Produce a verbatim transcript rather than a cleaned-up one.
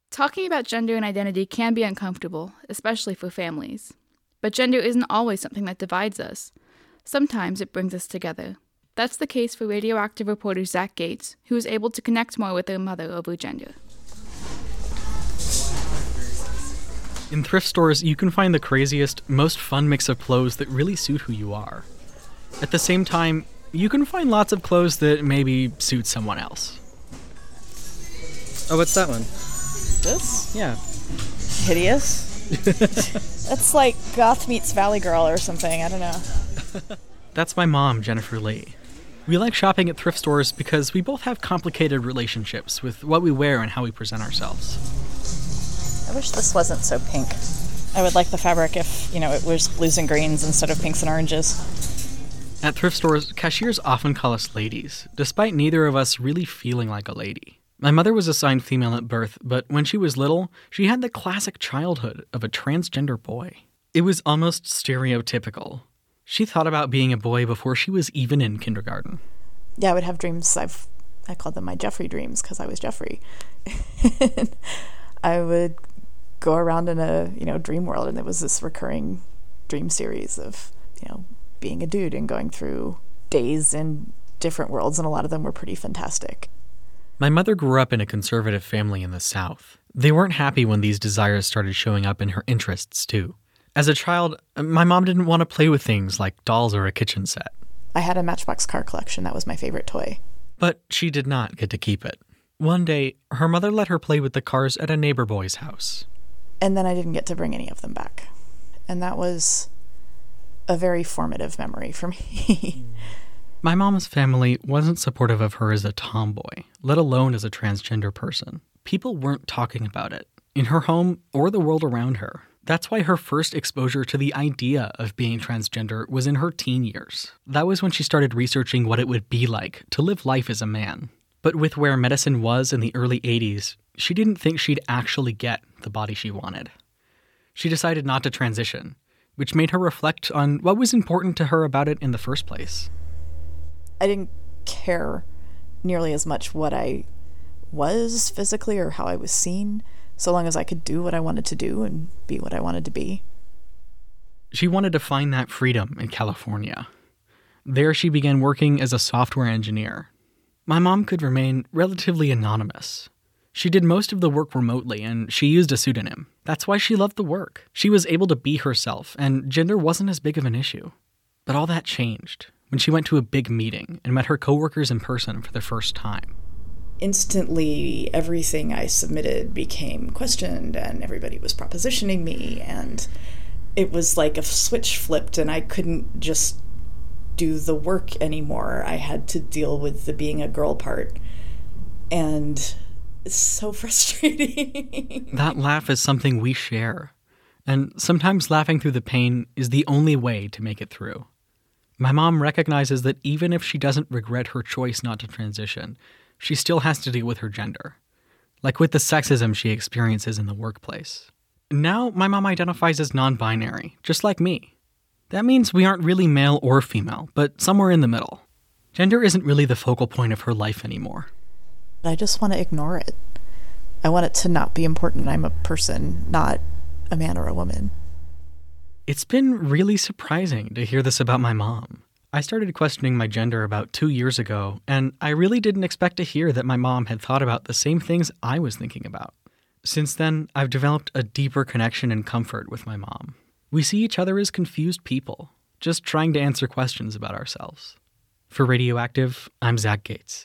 Talking about gender and identity can be uncomfortable, especially for families. But gender isn't always something that divides us. Sometimes it brings us together. That's the case for Radioactive reporter Zach Gates, who was able to connect more with their mother over gender. In thrift stores, you can find the craziest, most fun mix of clothes that really suit who you are. At the same time, you can find lots of clothes that maybe suit someone else. Oh, what's that one? This? Yeah. Hideous. That's like Goth meets Valley Girl or something. I don't know. That's my mom, Jennifer Lee. We like shopping at thrift stores because we both have complicated relationships with what we wear and how we present ourselves. I wish this wasn't so pink. I would like the fabric if, you know, it was blues and greens instead of pinks and oranges. At thrift stores, cashiers often call us ladies, despite neither of us really feeling like a lady. My mother was assigned female at birth, but when she was little, she had the classic childhood of a transgender boy. It was almost stereotypical. She thought about being a boy before she was even in kindergarten. Yeah, I would have dreams. I've I called them my Jeffrey dreams because I was Jeffrey. I would go around in a, you know, dream world, and there was this recurring dream series of, you know, being a dude and going through days in different worlds, and a lot of them were pretty fantastic. My mother grew up in a conservative family in the South. They weren't happy when these desires started showing up in her interests, too. As a child, my mom didn't want to play with things like dolls or a kitchen set. I had a Matchbox car collection. That was my favorite toy. But she did not get to keep it. One day, her mother let her play with the cars at a neighbor boy's house. And then I didn't get to bring any of them back. And that was a very formative memory for me. My mom's family wasn't supportive of her as a tomboy, let alone as a transgender person. People weren't talking about it, in her home or the world around her. That's why her first exposure to the idea of being transgender was in her teen years. That was when she started researching what it would be like to live life as a man. But with where medicine was in the early eighties, she didn't think she'd actually get the body she wanted. She decided not to transition, which made her reflect on what was important to her about it in the first place. I didn't care nearly as much what I was physically or how I was seen, so long as I could do what I wanted to do and be what I wanted to be. She wanted to find that freedom in California. There she began working as a software engineer. My mom could remain relatively anonymous. She did most of the work remotely, and she used a pseudonym. That's why she loved the work. She was able to be herself, and gender wasn't as big of an issue. But all that changed when she went to a big meeting and met her coworkers in person for the first time. Instantly, everything I submitted became questioned, and everybody was propositioning me, and it was like a switch flipped, and I couldn't just do the work anymore. I had to deal with the being a girl part, and it's so frustrating. That laugh is something we share, and sometimes laughing through the pain is the only way to make it through. My mom recognizes that even if she doesn't regret her choice not to transition, she still has to deal with her gender, like with the sexism she experiences in the workplace. Now, my mom identifies as non-binary, just like me. That means we aren't really male or female, but somewhere in the middle. Gender isn't really the focal point of her life anymore. I just want to ignore it. I want it to not be important. I'm a person, not a man or a woman. It's been really surprising to hear this about my mom. I started questioning my gender about two years ago, and I really didn't expect to hear that my mom had thought about the same things I was thinking about. Since then, I've developed a deeper connection and comfort with my mom. We see each other as confused people, just trying to answer questions about ourselves. For Radioactive, I'm Zach Gates.